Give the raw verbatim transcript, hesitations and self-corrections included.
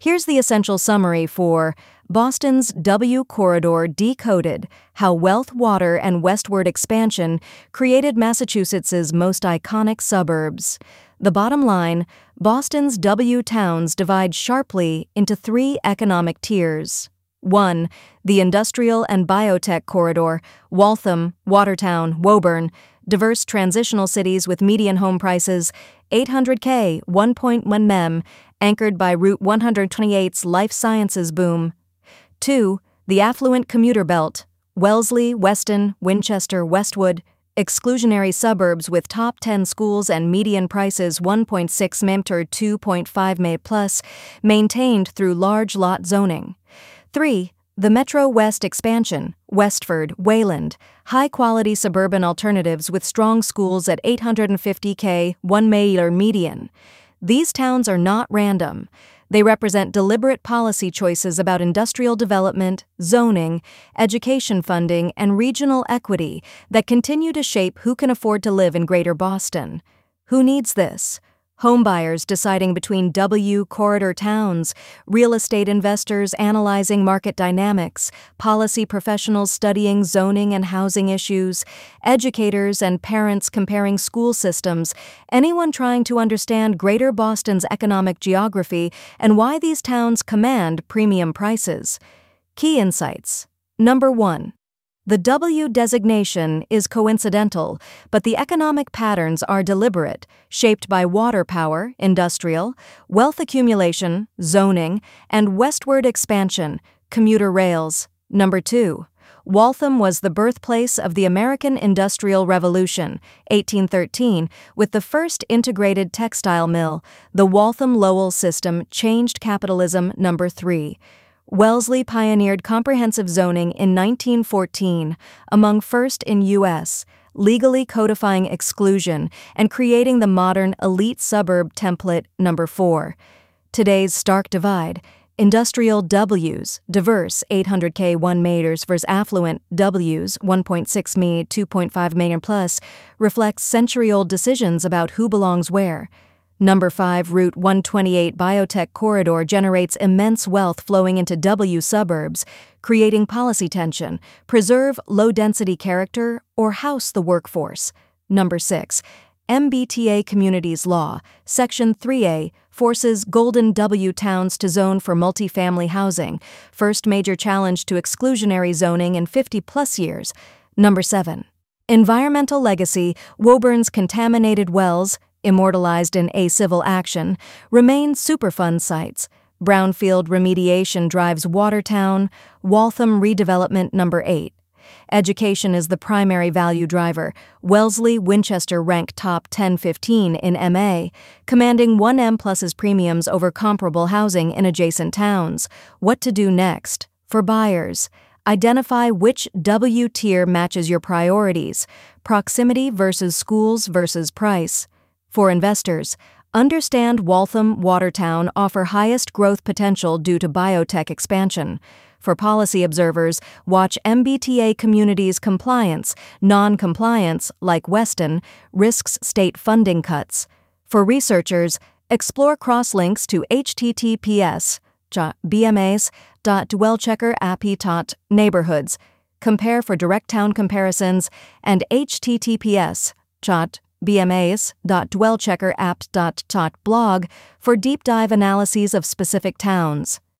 Here's the essential summary for Boston's W Corridor Decoded: How Wealth, Water, and Westward Expansion Created Massachusetts's Most Iconic Suburbs. The bottom line: Boston's W towns divide sharply into three economic tiers. one. The Industrial and Biotech Corridor: Waltham, Watertown, Woburn, diverse transitional cities with median home prices eight hundred K, one point one million, anchored by Route one twenty-eight's life sciences boom. two. The Affluent Commuter Belt: Wellesley, Weston, Winchester, Westwood, exclusionary suburbs with top ten schools and median prices one point six million to two point five million plus, maintained through large lot zoning. three. The Metro West Expansion: Westford, Wayland, high-quality suburban alternatives with strong schools at eight hundred fifty K, one million median. These towns are not random. They represent deliberate policy choices about industrial development, zoning, education funding, and regional equity that continue to shape who can afford to live in Greater Boston. Who needs this? Homebuyers deciding between W corridor towns, real estate investors analyzing market dynamics, policy professionals studying zoning and housing issues, educators and parents comparing school systems, anyone trying to understand Greater Boston's economic geography and why these towns command premium prices. Key insights. Number one. The W designation is coincidental, but the economic patterns are deliberate, shaped by water power, industrial, wealth accumulation, zoning, and westward expansion, commuter rails. Number two. Waltham was the birthplace of the American Industrial Revolution, eighteen thirteen, with the first integrated textile mill. The Waltham-Lowell system changed capitalism. Number three. Wellesley pioneered comprehensive zoning in nineteen fourteen, among first in U S, legally codifying exclusion and creating the modern elite suburb template. Number four. Today's stark divide: industrial W's, diverse eight hundred K, one million versus affluent W's, one point six million, two point five million plus, reflects century-old decisions about who belongs where. Number five. Route one twenty-eight Biotech Corridor generates immense wealth flowing into W suburbs, creating policy tension: preserve low-density character or house the workforce. Number six. M B T A Communities Law, Section three A, forces Golden W towns to zone for multifamily housing, first major challenge to exclusionary zoning in fifty plus years. Number seven. Environmental legacy: Woburn's contaminated wells, immortalized in a civil action, remain Superfund sites. Brownfield remediation drives Watertown, Waltham redevelopment. Number eight. Education is the primary value driver. Wellesley, Winchester rank top ten fifteen in M A, commanding one M Plus's premiums over comparable housing in adjacent towns. What to do next? For buyers, identify which W tier matches your priorities: proximity versus schools versus price. For investors, understand Waltham, Watertown offer highest growth potential due to biotech expansion. For policy observers, watch M B T A communities' compliance. Non-compliance, like Weston, risks state funding cuts. For researchers, explore cross-links to https bmas dot dwellchecker appy dot neighborhoods. Compare for direct town comparisons, and https bmas dot dwellchecker app dot blog for deep dive analyses of specific towns.